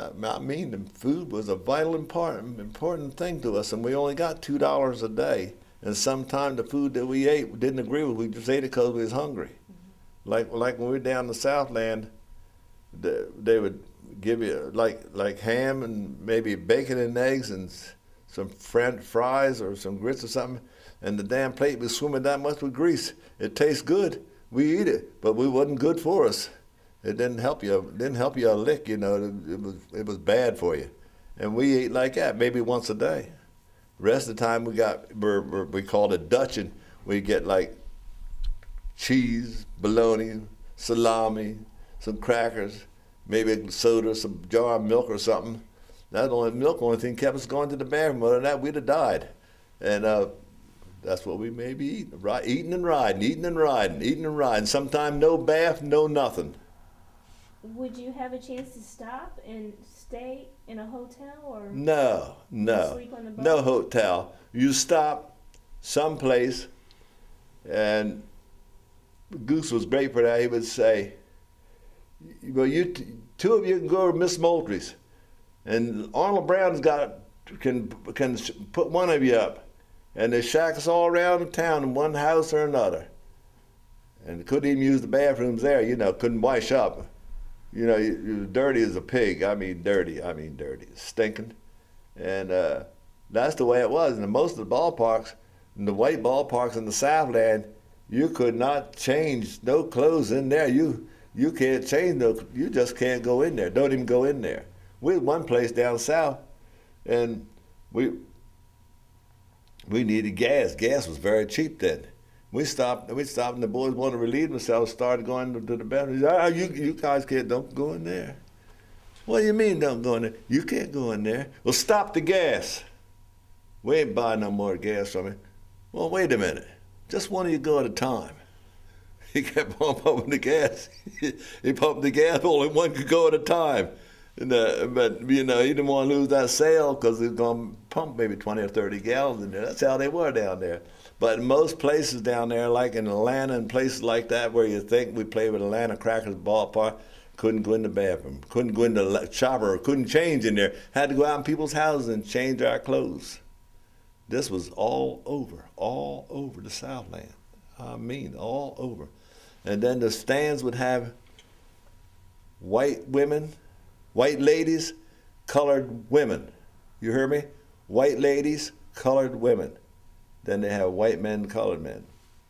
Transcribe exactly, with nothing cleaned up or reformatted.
I mean, the food was a vital important important thing to us, and we only got two dollars a day. And sometimes the food that we ate we didn't agree with. We just ate it because we was hungry. Mm-hmm. Like like when we were down in the Southland, the, they would give you like like ham and maybe bacon and eggs and some French fries or some grits or something, and the damn plate was swimming that much with grease. It tastes good. We eat it, but it wasn't good for us. It didn't help you. It didn't help you a lick. You know, it, it was it was bad for you, and we ate like that maybe once a day. The rest of the time we got we're, we're, we called it Dutching. We get like cheese, bologna, salami, some crackers, maybe a soda, some jar of milk or something. That only milk, only thing kept us going to the bathroom. Other than that, we'd have died. And uh, that's what we may be eating, right? Eating and riding, eating and riding, eating and riding. Sometimes no bath, no nothing. Would you have a chance to stop and stay in a hotel or no, no, sleep on the boat? No hotel. You stop someplace, and Goose was great for that. He would say, "Well, you t- two of you can go to Miss Moultrie's, and Arnold Brown's got can can put one of you up, and there's shacks all around the town in one house or another, and couldn't even use the bathrooms there. You know, couldn't wash up." You know, you, you dirty as a pig. I mean, dirty. I mean, dirty, stinking, and uh, that's the way it was. And most of the ballparks, in the white ballparks in the Southland, you could not change no clothes in there. You you can't change no. You just can't go in there. Don't even go in there. We had one place down south, and we we needed gas. Gas was very cheap then. We stopped. We stopped, and the boys wanted to relieve themselves. Started going to, to the bathroom. Ah, you you guys can't. Don't go in there. What do you mean don't go in there? You can't go in there. Well, stop the gas. We ain't buying no more gas from it. Well, wait a minute. Just one of you go at a time. He kept on pumping the gas. He pumped the gas. Only one could go at a time. And, uh, but you know, he didn't want to lose that sale because he was going to pump maybe twenty or thirty gallons in there. That's how they were down there. But in most places down there, like in Atlanta and places like that, where you think we played with Atlanta Crackers ballpark, couldn't go in the bathroom, couldn't go in the shopper, couldn't change in there. Had to go out in people's houses and change our clothes. This was all over, all over the Southland. I mean, all over. And then the stands would have white women, white ladies, colored women. You hear me? White ladies, colored women. Then they have white men, colored men.